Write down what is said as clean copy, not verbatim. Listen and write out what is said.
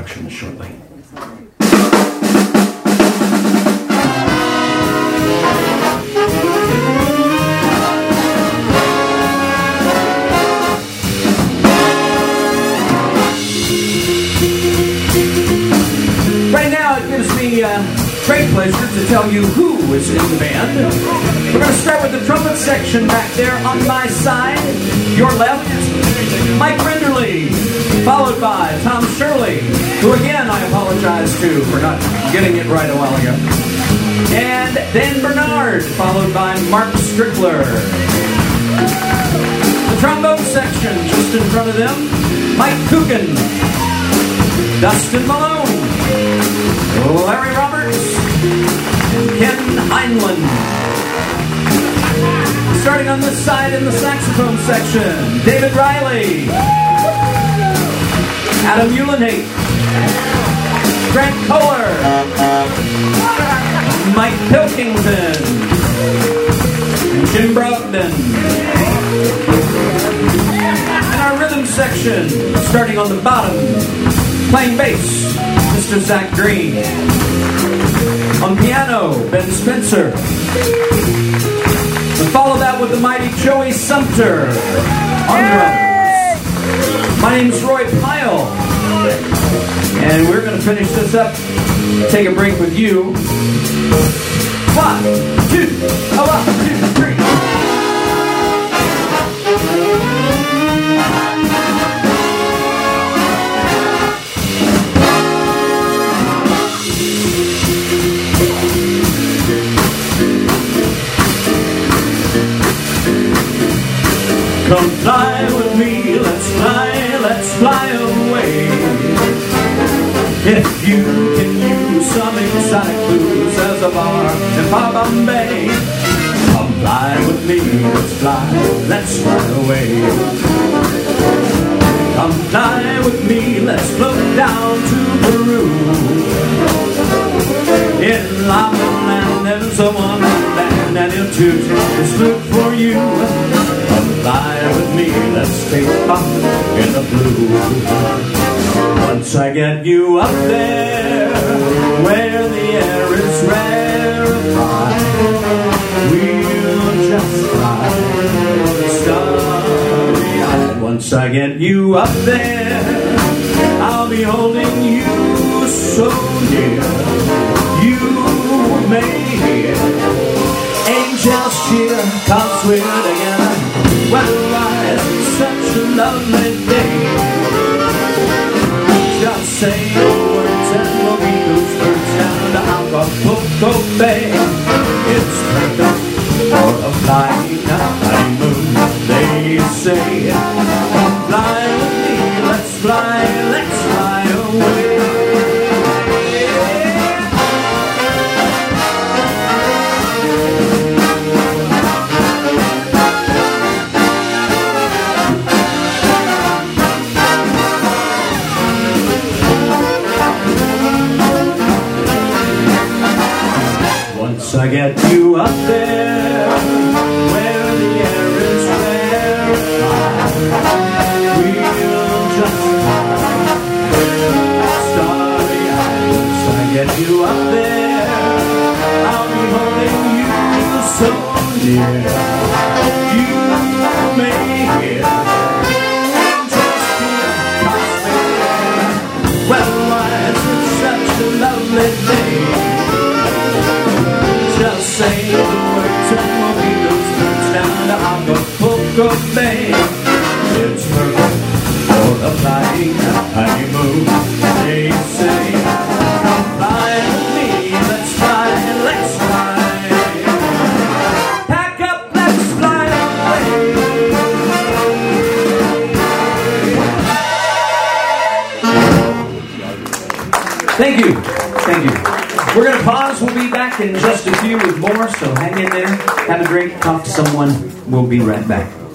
introductions shortly. Right now, it gives me great pleasure to tell you who is in the band. We're going to start with the trumpet section back there on my side, your left, Mike Renderly, followed by Tom Shirley, who again I apologize to for not getting it right a while ago, and Dan Bernard, followed by Mark Strickler. The trombone section just in front of them, Mike Coogan, Dustin Malone, Larry Roberts, and Ken Heinlein. Starting on this side in the saxophone section, David Riley, Adam Eulenhate, Grant Kohler, Mike Pilkington, and Jim Brogdon. And our rhythm section, starting on the bottom, playing bass, Mr. Zach Green. On piano, Ben Spencer. And follow that with the mighty Joey Sumter on drums. My name's Roy Pyle. And we're going to finish this up, take a break with you. 1, 2, 3. Come fly with me, let's fly away. If you can use some exotic blues as a bar in Far Bombay, come fly with me, let's fly away. Come fly with me, let's float down to Peru. In Lava Land, there's a wonderland, and Il Tucci is flute for you. Come fly with me, let's take off in the blue. Once I get you up there, where the air is rarefied, we'll just fly starry-eyed. Once I get you up there, I'll be holding you so near. You may hear angels cheer, 'cause we're together. Weather-wise, such a lovely day. Just say the words and we'll meet those birds down to Acapulco Bay. It's perfect for a flying honeymoon, they say. Come fly with me, let's fly away. I get you up there, where the air is rarefied, we'll just fly starry-eyed. Once I get you up there, I'll be holding you so near. You may hear angels cheer, 'cause weather-wise it's such a lovely day. Just say the words and we'll meet those birds down to Acapulco Bay. It's perfect for a flying honeymoon, they say. Come fly with me, let's fly. Pack up, let's fly away. Thank you. We're going to pause. We'll be back in just a few with more, so hang in there. Have a drink, talk to someone. We'll be right back.